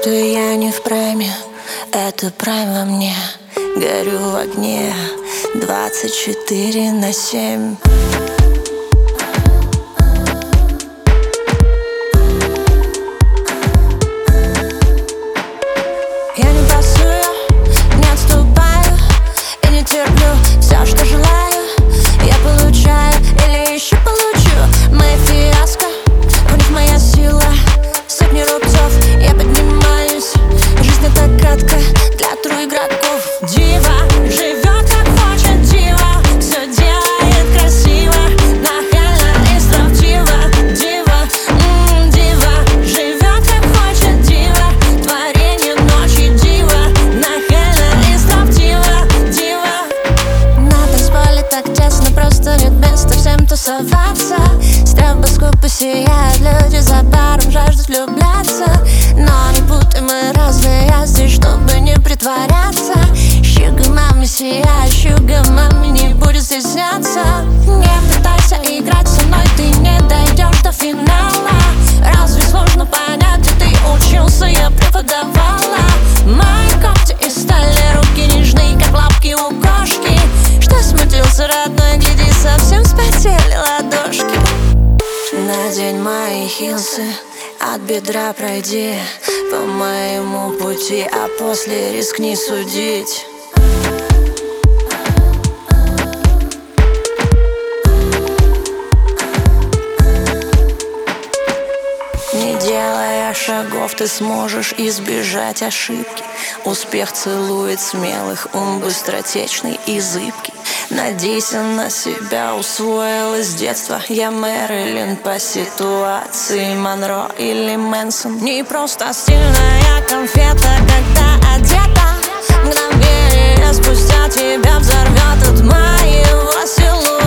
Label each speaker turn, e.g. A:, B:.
A: будто я не в прайме. Это прайм во мне. Горю в огне 24/7. Я не пасую, не отступаю и не терплю. Все, что желаю, я получаю или еще получу. Мои фиаско, в них моя сила. Сотни рубцов, я поднимаюсь. Жизнь это кратко для тру игроков. Дива живет как хочет, дива все делает красиво, нахально и строптиво. Дива, дива живет как хочет, дива творение ночи, дива нахально и строптиво. Дива на танцполе так тесно, просто нет места всем тусоваться. Стробоскопы сияют, люди за баром жаждут влюбляться. Но не путай, мы разные, я здесь, чтобы не притворяться. Sugar mami сияет, sugar mami не будет стесняться. Не пытайся играть со мной, ты не дойдешь до финала. Разве сложно понять, где ты учился, я преподавала. Мои когти из стали, руки нежные, как лапки у кошки. Что смутился, родной, гляди, совсем вспотели ладошки. Надень мои хилсы, от бедра пройди по моему пути, а после рискни судить. Не делая шагов, ты сможешь избежать ошибки. Успех целует смелых, ум быстротечный и зыбкий. Надейся на себя, усвоила с детства. Я Мэрилин по ситуации, Монро или Мэнсон. Не просто стильная конфета, когда одета. Мгновение спустя тебя взорвет от моего силуэта.